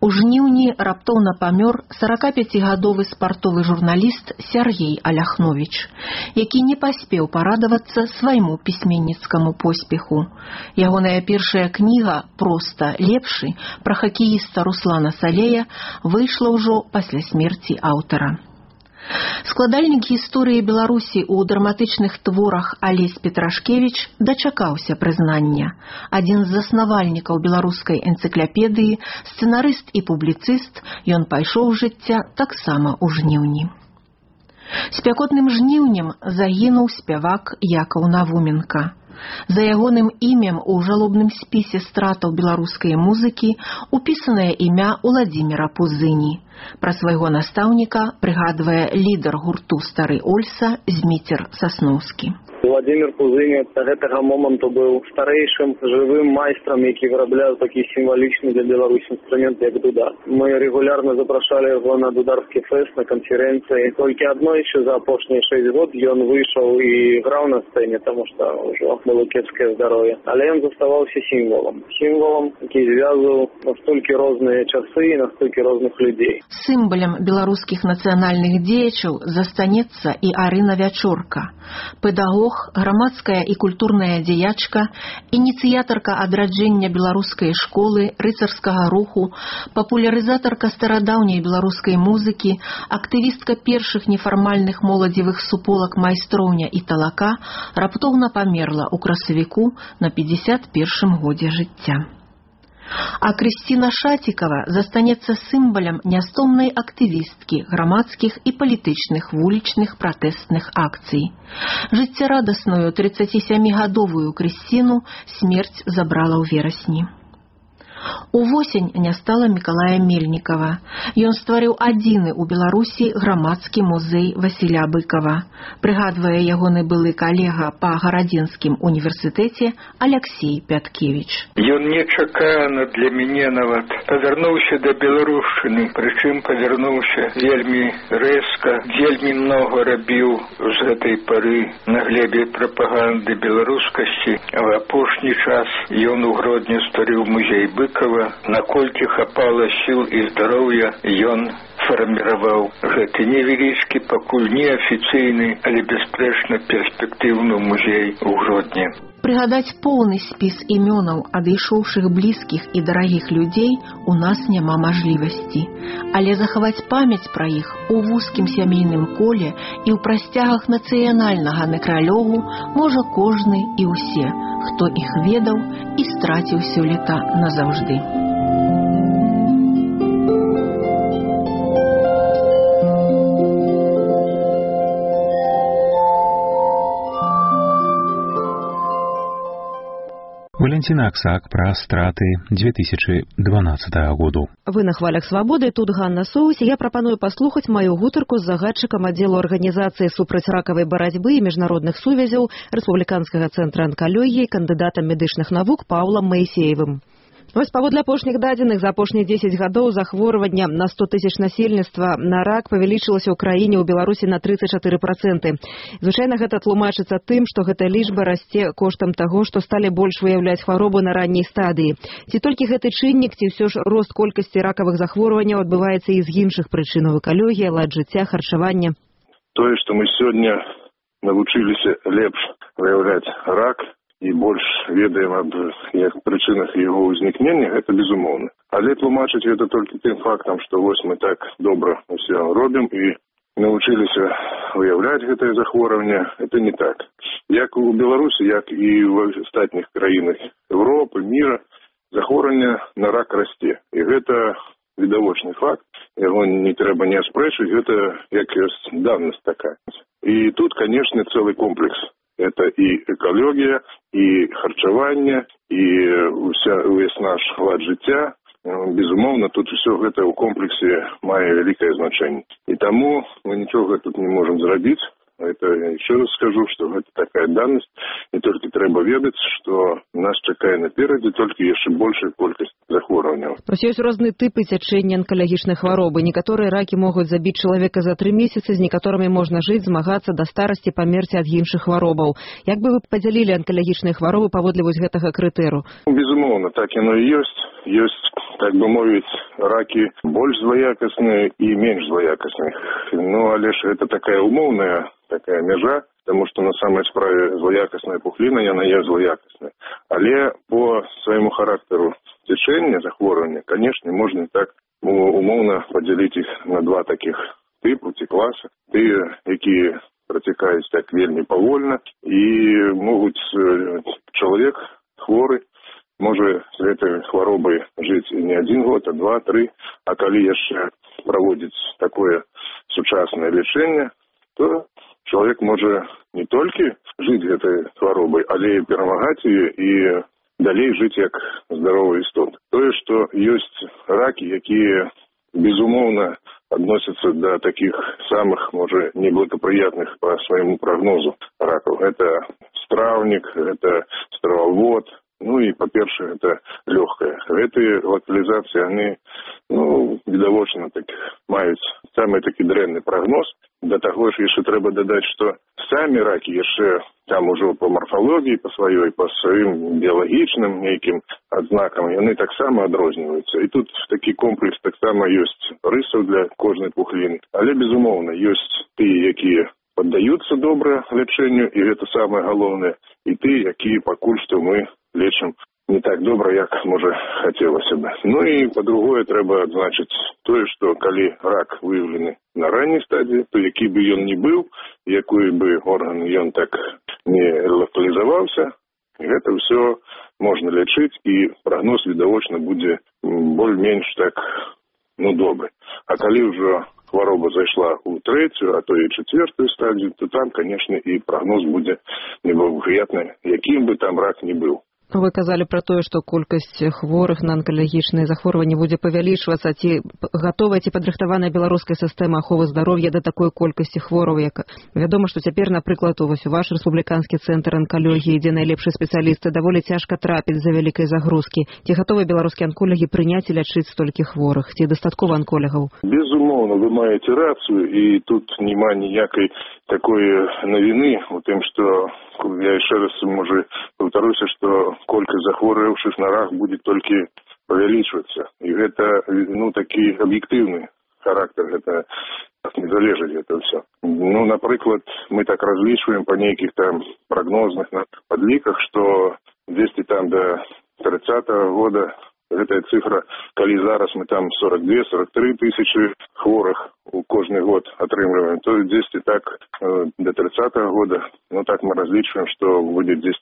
У жніўні раптоўна памёр 45-гадовы спартовы журналіст Сяргей Аляхновіч, які не паспеў парадавацца свайму пісьменніцкаму поспеху. Ягоная першая кніга «Проста лепшы» пра хакеіста Руслана Салея выйшла ўжо пасля смерці аўтара. Складальнік гісторыі Беларусі ў драматычных творах Алесь Петрашкевіч дачакаўся прызнання. Адзін з заснавальнікаў беларускай энцыклапедыі, сцэнарыст і публіцыст, ён пайшоў з жыцця таксама ў жніўні. Спякотным жніўнем загінуў спявак Якаў Навуменка. За ягоным імем у жалобным спісе стратаў беларускай музыкі упісанае імя Уладзіміра Пузыні. Пра свайго настаўніка прыгадвае лідар гурту «Стары Ольса» Зміцер Сасноўскі. Владимир Пузыня до гэтага моманту быў старэйшым жывым майстрам, які вырабляў такі сімвалічны для Беларусі інструмент, як дудар. Мы регулярно запрашалі яго на дударскі фэст, на канферэнцыі. Толькі аднойчы за апошнія 6 год ён выйшаў і граў на сцэне, таму што ўжо было кепскае здароўе. Але ён заставаўся сімвалам. Сімвалам, які звязваў настолькі розныя часы і настолькі розных людзей. Сімвалем беларускіх нацыянальных дзеячаў застанецца і Арына Вячорка, педагог, грамадская і культурная дзеячка, ініцыятарка адраджэння беларускай школы, рыцарскага руху, папулярызатарка старадаўняй беларускай музыкі, актывістка першых нефармальных моладзевых суполак майстроўня і талака раптоўна памерла ў красавіку на 51-м годзе жыцця. А Крысціна Шацікава застанецца сімвалем нястомнай актывісткі грамадскіх і палітычных вулічных пратэстных акцый. Жыццярадасную 37-гадовую Крысціну смерць забрала ў верасні. Увосень не стала Мікалая Мельнікава. Ён стварыў адзіны ў Беларусі грамадскі музей Васіля Быкава. Прыгадвае ягоны былы калега па Гарадзінскім універсітэце Аляксей Пяткевіч. Ён нечакана для мяне нават павярнуўся да беларушчыны, прычым павярнуўся вельмі рэзка, вельмі многа рабіў з гэтай пары на глебе прапаганды беларускасці. А ў апошні час ён у Гродні стварыў музей Быкава. Наколькі хапала сіл і здароўя, ён фарміраваў гэты невялічкі, пакуль неафіцыйны, але бясспрэчна перспектыўны музей у Гродні. Прыгадаць поўны спіс імёнаў адышоўшых блізкіх і дарагіх людзей у нас няма мажлівасці. Але захаваць памяць пра іх у вузкім сямейным коле і ў прасцягах нацыянальнага некралёгу можа кожны і ўсе, хто іх ведаў і страціў сёлета назаўжды. Валентина Аксак пра страты 2012 году. Вы на хвалях свабоды, тут Ганна Соус, і я прапаную паслухаць маю гутарку з загадчыкам аддзелу арганізацыі супрацьракавай барацьбы і міжнародных сувязяў Рэспубліканскага цэнтра анкалогіі, кандыдатам медычных навук Паўлам Маісеевым. Вось паводле апошніх дадзеных за апошнія 10 гадоў захворвання на 100 тысяч насельніцтва на рак павялічылася ў краіне ў Беларусі на 34%. Звычайна гэта тлумачыцца тым, што гэта лічба расце коштам таго, што сталі больш выяўляць хваробу на ранняй стадыі. Ці толькі гэты чыннік, ці ўсё ж рост колькасці ракавых захворванняў адбываецца і з іншых прычынаў: экалогія, лад жыцця, харчаванне? Тое, што мы сёння навучыліся лепш выяўляць рак і больш ведаем аб прычынах яго ўзнікнення, гэта безумоўна. Але тлумачыць гэта толькі тым фактам, што вось мы так добра ўсё робім і навучыліся выяўляць гэтае захворванне, это не так. Як у Беларусі, як і ў астатніх краінах Европы, міра, захворванне на рак расце. І гэта відавочны факт, яго не трэба не аспрэчыць, гэта як ёсць данасць такая. І тут, канешне, цэлы комплекс. Это і экалогія, і харчаванне, і увесь наш лад жыцця. Безумоўна, тут усё гэта ў комплексе мае вялікае значэнне. І таму мы нічога тут не можам зрабіць, Это еще раз скажу, что это такая данность, и только трэба ведаць, что нас чакае наперадзе толькі яшчэ большая колькасць захворванняў. Ёсць розныя тыпы цячэння онкалагічнай хваробы. Некаторыя ракі могуць забіць чалавека за 3 месяцы, з некаторымі можна жыць, змагацца да старасці, памерці ад іншых хваробаў. Як бы вы падзялілі онкалагічныя хваробы паводле вось гэтага крытэру? Безумоўна, так яно і ёсць. Ёсць, так бы мовіць, ракі больш злаякасныя і менш злаякасныя. Ну, але ж это такая умоўная такая мяжа, потому что на самой справе злоякостная пухлина, яна є злоякостная. Але по своему характеру течения, захворювання, конечно, можно так умовно поделить их на два таких типу, ці класи. Ті, які протікають так вельми повольно, і можуть чоловік хворий може з цією хворобою жити не 1 год, а 2-3. А коли ще проводить таке сучасне лічення, то чоловік може не тільки жити цією хворобою, але й перемагати її і далі жити як здоровий істот. То, що є раки, які безумовно относятся до таких самых, может, неблагоприятных по своему прогнозу раков. Это стравник, это стравовод, ну и, по-перше, это легкое. Эти локализации, они, відавочно так мають самый таки дрэнный прогноз. До того ж, еще треба додать, что сами раки, еще там уже по морфологии, по своим биологичным неким ознакам, они так само адрозниваются. И тут такий комплекс так само есть рисов для кожної пухлины. Але, безумовно, есть ті, які поддаются добре лечению, и это самое головное, и ті, які покуль что мы лечим не так добре, як, може, хотілося б. Ну і, по-другое, треба відзначити те, що коли рак виявлений на ранній стадії, то який би він не був, який би орган він так не локалізувався, це все можна лічити, і прогноз, відавочно, буде більш-менш так, добрий. А коли вже хвороба зайшла у 3-ю, а то і 4-ю стадію, то там, звісно, і прогноз буде неблагоприятний, яким би там рак не був. Вы казалі пра тое, што колькасць хворых на онкалагічныя захворванні будзе павялічвацца. Ці гатовая, ці падрыхтаваная беларуская сістэма аховы здароўя да такой колькасці хвораў, як вядома, што цяпер, напрыклад, у ваш рэспубліканскі цэнтр онкалогіі, дзе найлепшыя спецыялісты, даволі цяжка трапіць з-за вялікай загрузкі. Ці гатовыя беларускія онколагі прыняць і лячыць столькі хворых? Ці дастаткова онколягаў? Безумоўна, вы маеце рацыю, і тут няма ніякай такой навіны у тым, што я еще раз, может, повторюсь, что колькость захворевших на рак будет только увеличиваться. И это, такий объективный характер, это не залежит это все. Например, мы так различиваем по неких там прогнозных подликах, что 200 там до 30-го года эта цифра, коли зараз мы там 42-43 тысячи хворых у кожный год отрымливаем, то здесь и так до 30-го года, так мы различиваем, что будет здесь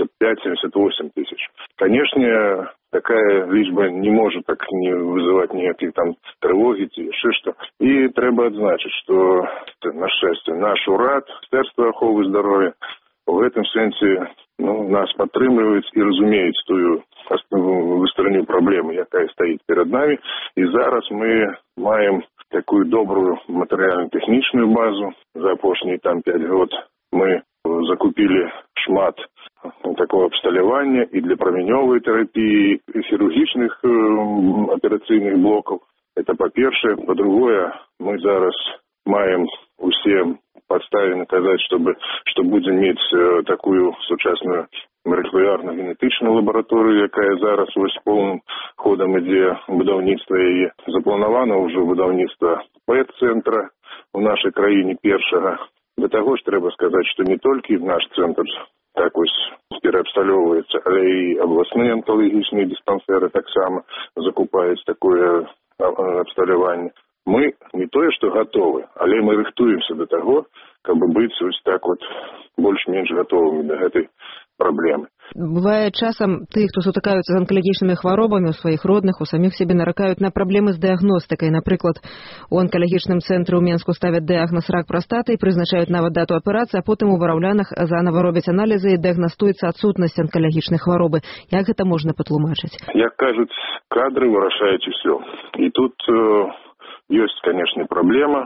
75-78 тысяч. Конечно, такая лічба не может так не вызывать никаких там тревоги, что. И треба отзначить, что, на счастье, наш УРАД, Министерство оховы здоровья, в этом сенсе нас підтримують і розуміють ту висторонню проблему, яка стоїть перед нами. І зараз ми маємо таку добру матеріально-технічну базу. За останні 5 років ми закупили шмат такого обсталювання і для променевої терапії, і хірургічних операційних блоків. Це по-перше. По-друге, ми зараз маємо усім подставе казать, что будем иметь такую сучасную молекулярно-генетичную лабораторию, яка зараз ось повним ходом іде будівництво її. Заплановано вже будівництво ПЕТ-центра у нашій країні першого. До того ж треба сказати, що не тільки наш центр так ось переобстальовується, але і обласні онкологічні диспансери так само закупають таке обсталювання. Мы не то, что готовы, але мы рыхтуемся до того, как бы быть так больш-менш готовыми до этой проблемы. Бывае часам тых, хто сутыкаюцца з онкалагічнымі хваробамі ў сваіх родных, у саміх сябе наракаюць на праблемы з дыягностыкай. Напрыклад, у онкалагічным цэнтры ў Менску ставяць дыягназ рак прастаты і прызначаюць нават дату аперацыі, а потым у вараўлянах занава робяць аналізы і дыягнастуецца адсутнасць онкалагічнай хваробы. Як гэта можна патлумачыць? Як кажуць, кадры вырашаюць усё. І тут Ёсць, конечно, праблема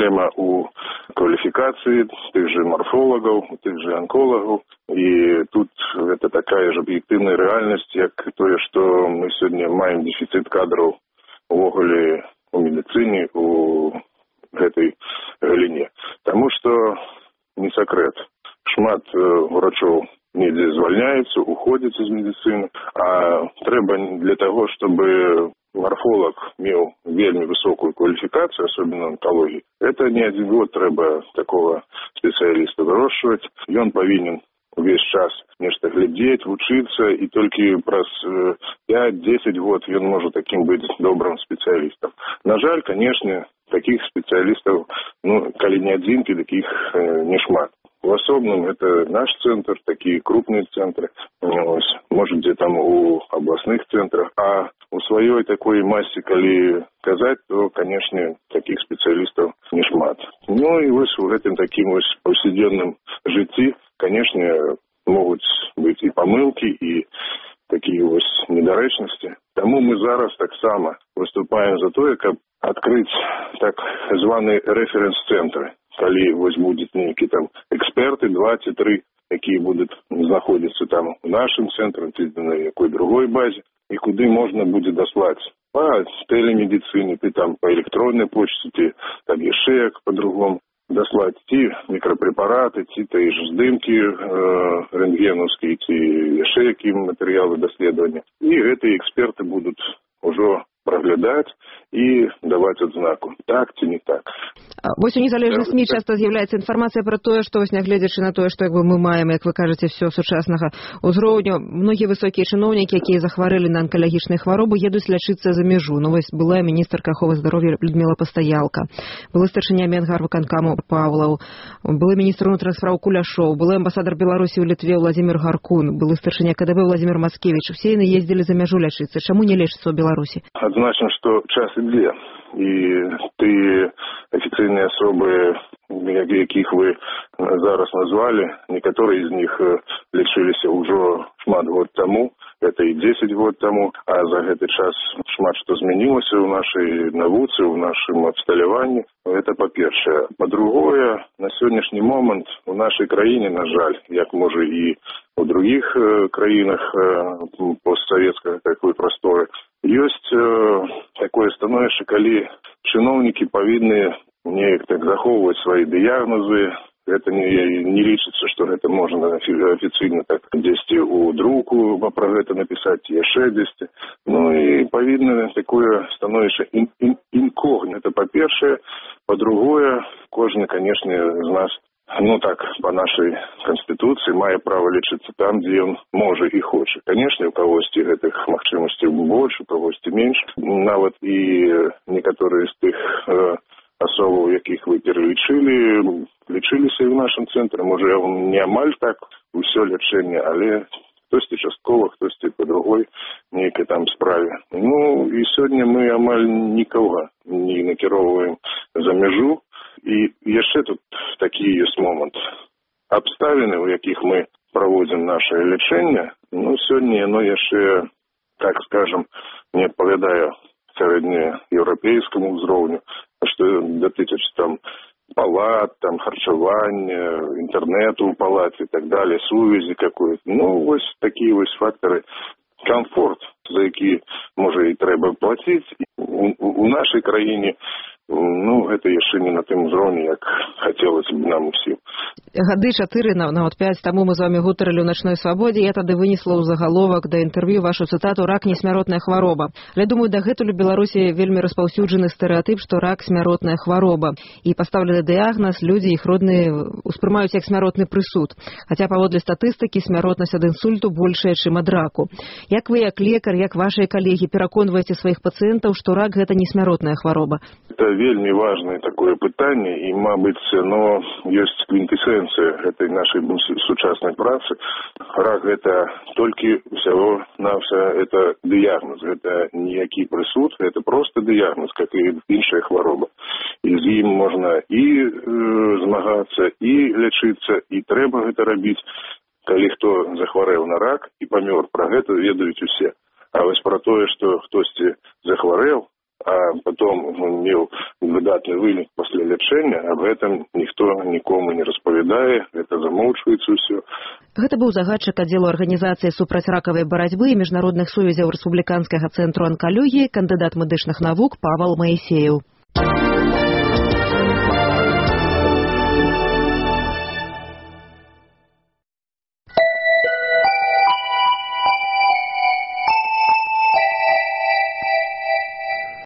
у кваліфікацыі тых же марфолагаў, тых же анколагаў, і тут гэта такая ж аб'ектыўная рэальнасць, як тое, што мы сёння маем дэфіцыт кадраў увогуле у медыцыне, у гэтай галіне. Таму што не сакрэт, шмат врачоў недзе звальняюцца, уходзяць з медыцыны, а трэба для таго, чтобы морфолог меў вельмі высокую кваліфікацыю, особенно онкологии, это не один год трэба такого специалиста выращивать. Ён павінен увесь час нешта глядзець, вучыцца, і толькі праз 5-10 год ён можа таким быць добрым спецыялістам. На жаль, конечно, таких специалистов, калі не адзінкі, таких не шмат. В основном это наш центр, такие крупные центры, может где там у областных центрах, а у своей такой массе, коли казать, то, конечно, таких специалистов не шмат. Ну и вот в этом таким вот повседневном житті, конечно, могут быть и помылки, и такие вот недоречности. Тому мы зараз так само выступаем за то, как открыть так званые референс-центры. Калі вось будуць нейкі там эксперты, 2-3, якія будуць знаходзіцца там у нашым цэнтры, ці на якой другой базе, і куды можна будзе даслаць па тэлемедыцыне, ці там па электроннай почце, ці там яшчэ як па-другому даслаць ці мікрапрэпараты, ці тыя ж здымкі рэнтгенаўскія, ці яшчэ якія матэрыялы даследавання. І гэтыя эксперты будуць ужо праглядаць і даваць адзнаку, так ці не так. Вось у незалежных СМІ часта з'яўляецца інфармацыя пра тое, што нягледзячы на тое, што мы маем, як вы кажаце, все сучаснага ўзроўню, многія высокія чыноўнікі, якія захварэлі на анкалагічныя хваробы, едуць лячыцца за мяжу. Вось былая міністрка аховы здароўя Людмила Пастаялка, былы старшыня Менгарвыканкаму Павлаў, былы міністр унутраных спраў Куляшоў, былы амбасадар Беларусі ў Літве Владзімір Гаркун, былы старшыня КДБ Владзімір Мацкевіч. Усе яны ездзілі за мяжу лячыцца. Чаму не лечыцца ў Беларусі? Адзначым, што час ідзе, і тыя афіцыйныя асобы, якіх вы зараз назвалі, некаторыя з них лечыліся ўжо шмат год таму, это і 10 год таму, а за гэты час шмат што змянілася ў нашай навуцы, ў нашым абсталяванні. Это па-першае. Па-другое, на сённяшні момант у нашай краіне, на жаль, як можа і у другіх краінах постсавецкага такой прасторы, ёсць такое становішча, калі чыноўнікі павінны неяк так захоўваць свае дыягнозы. Это не лічыцца, што гэта можна афіцыйна так дзесьці ў друку пра гэта напісаць, яшчэ дзесьці. Ну і павінна такое становішча інкогніта. Это па-першае. Па-другое, кожны, конечно, з нас, по нашей Конституции, мае право лечиться там, где он может и хочет. Конечно, у кагосьці гэтых магчымасцей больше, у кагосьці меньше. Нават и некоторые из тых асобаў, якіх вы пералічылі, лечыліся і ў нашым цэнтры. Можа, не амаль так усё лячэнне, але хтосьці часткова, хтосьці по другой нейкай там справе. І сёння мы амаль нікога не накіроўваем за мяжу. І яшчэ тут такі ёсць момант. Абставіны, у якіх мы праводзім наше лячэнне, сёння яно яшчэ, так скажем, не адпавядае сярэднееўрапейскаму ўзроўню, што датычыць там палат, там харчавання, інтэрнэту ў палаце і так далее, сувязі какой-то. Вось такія вось фактары. Комфорт, за які, можа, і трэба плаціць. У нашай краіне гэта яшчэ не на тым узроўні, як хацелася б нам усім. Гады 4, нават 5 таму мы з вамі гутарылі ў начной свабодзе. Я тады вынесла ў загаловак да інтэрв'ю вашу цытату «Рак не смяротная хвароба». Але, думаю, дагэтуль у Беларусі вельмі распаўсюджаны стэрэатып, што рак смяротная хвароба. І пастаўлены дыягназ людзі, іх родныя успрымаюць як смяротны прысуд. Хаця паводле статыстыкі смяротнасць ад інсульту большая, чым ад раку. Як вы, як лекар, як вашыя калегі пераконваеце сваіх пацыентаў, што рак гэта не смяротная хвароба? Это вельмі важное такое пытанне, і, мабыць, ёсць квінтэсенцыя гэтай нашай сучаснай працы. Рак гэта толькі ўсяго-навсё это дыягноз, гэта ніякі прысуд, это просто дыягноз, как і іншая хвароба. І з ім можна і змагацца, і лячыцца, і трэба гэта рабіць. Калі хто захварэў на рак і памёр, пра гэта ведаюць усе. А вось пра тое, што хтосьці захварэў, а потом меў благадатны вынік пасля лячэння, аб гэтым ніхто нікому не распавядае, гэта замоўчваецца ўсё. Гэта быў загадчык аддзелу арганізацыі супрацьракавай барацьбы і міжнародных сувязяў рэспубліканскага цэнтру анкалогіі, кандыдат медычных навук Павел Маісеев.